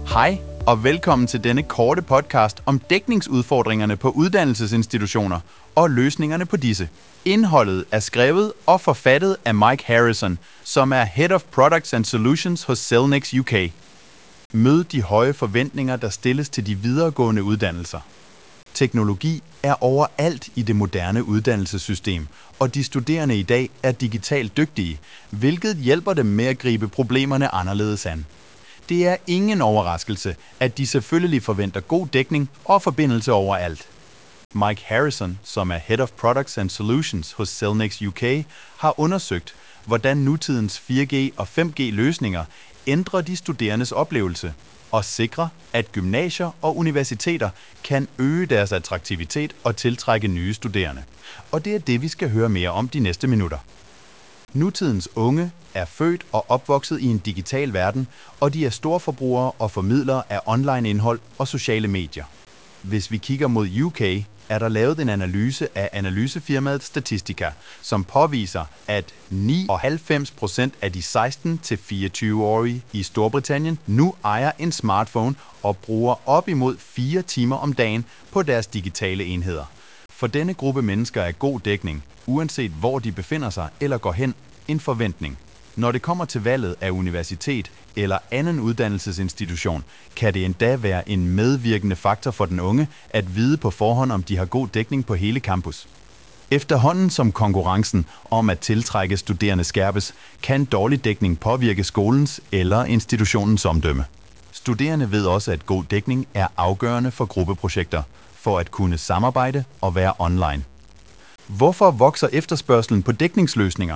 Hej og velkommen til denne korte podcast om dækningsudfordringerne på uddannelsesinstitutioner og løsningerne på disse. Indholdet er skrevet og forfattet af Mike Harrison, som er Head of Products and Solutions hos Cellnex UK. Mød de høje forventninger, der stilles til de videregående uddannelser. Teknologi er overalt i det moderne uddannelsessystem, og de studerende i dag er digitalt dygtige, hvilket hjælper dem med at gribe problemerne anderledes an. Det er ingen overraskelse, at de selvfølgelig forventer god dækning og forbindelse overalt. Mike Harrison, som er Head of Products and Solutions hos Cellnex UK, har undersøgt, hvordan nutidens 4G og 5G-løsninger ændrer de studerendes oplevelse og sikrer, at gymnasier og universiteter kan øge deres attraktivitet og tiltrække nye studerende. Og det er det, vi skal høre mere om de næste minutter. Nutidens unge er født og opvokset i en digital verden, og de er storforbrugere og formidlere af online indhold og sociale medier. Hvis vi kigger mod UK, er der lavet en analyse af analysefirmaet Statistica, som påviser, at 99% af de 16-24-årige i Storbritannien nu ejer en smartphone og bruger op imod 4 timer om dagen på deres digitale enheder. For denne gruppe mennesker er god dækning, uanset hvor de befinder sig eller går hen, en forventning. Når det kommer til valget af universitet eller anden uddannelsesinstitution, kan det endda være en medvirkende faktor for den unge at vide på forhånd, om de har god dækning på hele campus. Efterhånden som konkurrencen om at tiltrække studerende skærpes, kan dårlig dækning påvirke skolens eller institutionens omdømme. Studerende ved også, at god dækning er afgørende for gruppeprojekter, for at kunne samarbejde og være online. Hvorfor vokser efterspørgselen på dækningsløsninger?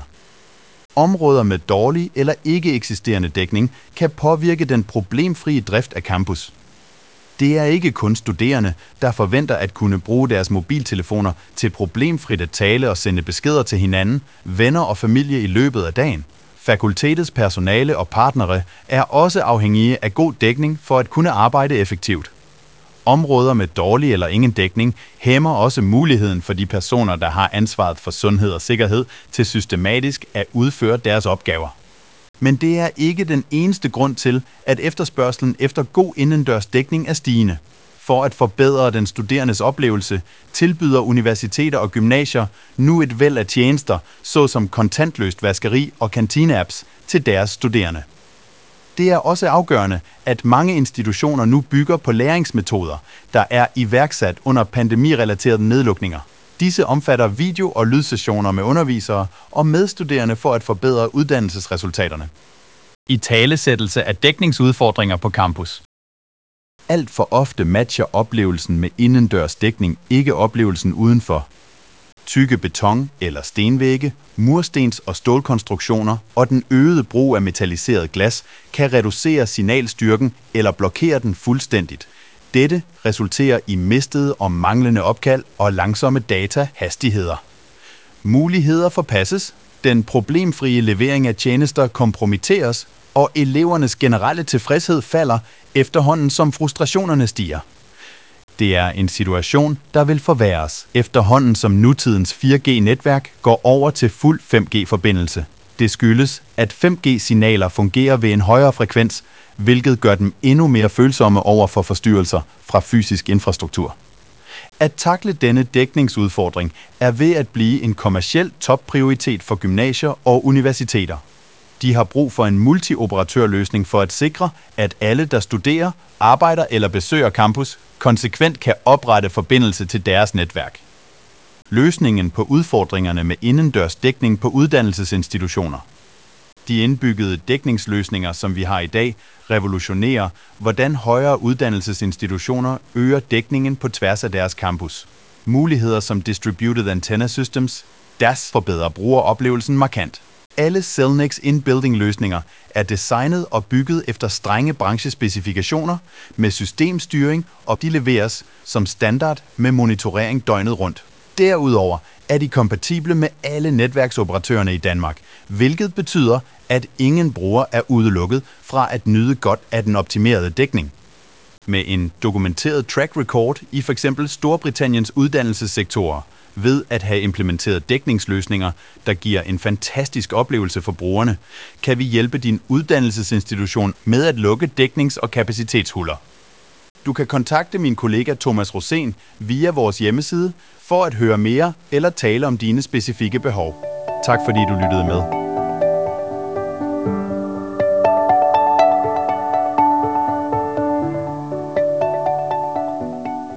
Områder med dårlig eller ikke eksisterende dækning kan påvirke den problemfrie drift af campus. Det er ikke kun studerende, der forventer at kunne bruge deres mobiltelefoner til problemfrit at tale og sende beskeder til hinanden, venner og familie i løbet af dagen. Fakultetets personale og partnere er også afhængige af god dækning for at kunne arbejde effektivt. Områder med dårlig eller ingen dækning hæmmer også muligheden for de personer, der har ansvaret for sundhed og sikkerhed, til systematisk at udføre deres opgaver. Men det er ikke den eneste grund til, at efterspørgselen efter god indendørs dækning er stigende. For at forbedre den studerendes oplevelse, tilbyder universiteter og gymnasier nu et væld af tjenester, såsom kontantløst vaskeri og kantineapps til deres studerende. Det er også afgørende, at mange institutioner nu bygger på læringsmetoder, der er iværksat under pandemirelaterede nedlukninger. Disse omfatter video- og lydsessioner med undervisere og medstuderende for at forbedre uddannelsesresultaterne. Italesættelse af dækningsudfordringer på campus. Alt for ofte matcher oplevelsen med indendørs dækning ikke oplevelsen udenfor. Tykke beton- eller stenvægge, murstens- og stålkonstruktioner og den øgede brug af metalliseret glas kan reducere signalstyrken eller blokere den fuldstændigt. Dette resulterer i mistede og manglende opkald og langsomme datahastigheder. Muligheder forpasses, den problemfrie levering af tjenester kompromitteres, og elevernes generelle tilfredshed falder efterhånden som frustrationerne stiger. Det er en situation, der vil forværres, efterhånden som nutidens 4G-netværk går over til fuld 5G-forbindelse. Det skyldes, at 5G-signaler fungerer ved en højere frekvens, hvilket gør dem endnu mere følsomme over for forstyrrelser fra fysisk infrastruktur. At takle denne dækningsudfordring er ved at blive en kommerciel topprioritet for gymnasier og universiteter. De har brug for en multioperatørløsning for at sikre, at alle, der studerer, arbejder eller besøger campus, konsekvent kan oprette forbindelse til deres netværk. Løsningen på udfordringerne med indendørs dækning på uddannelsesinstitutioner. De indbyggede dækningsløsninger, som vi har i dag, revolutionerer, hvordan højere uddannelsesinstitutioner øger dækningen på tværs af deres campus. Muligheder som Distributed Antenna Systems, DAS, forbedrer brugeroplevelsen markant. Alle Cellnex in-building-løsninger er designet og bygget efter strenge branchespecifikationer med systemstyring, og de leveres som standard med monitorering døgnet rundt. Derudover er de kompatible med alle netværksoperatørerne i Danmark, hvilket betyder, at ingen bruger er udelukket fra at nyde godt af den optimerede dækning. Med en dokumenteret track record i f.eks. Storbritanniens uddannelsessektorer, Ved at have implementeret dækningsløsninger, der giver en fantastisk oplevelse for brugerne, kan vi hjælpe din uddannelsesinstitution med at lukke dæknings- og kapacitetshuller. Du kan kontakte min kollega Thomas Rosén via vores hjemmeside for at høre mere eller tale om dine specifikke behov. Tak fordi du lyttede med.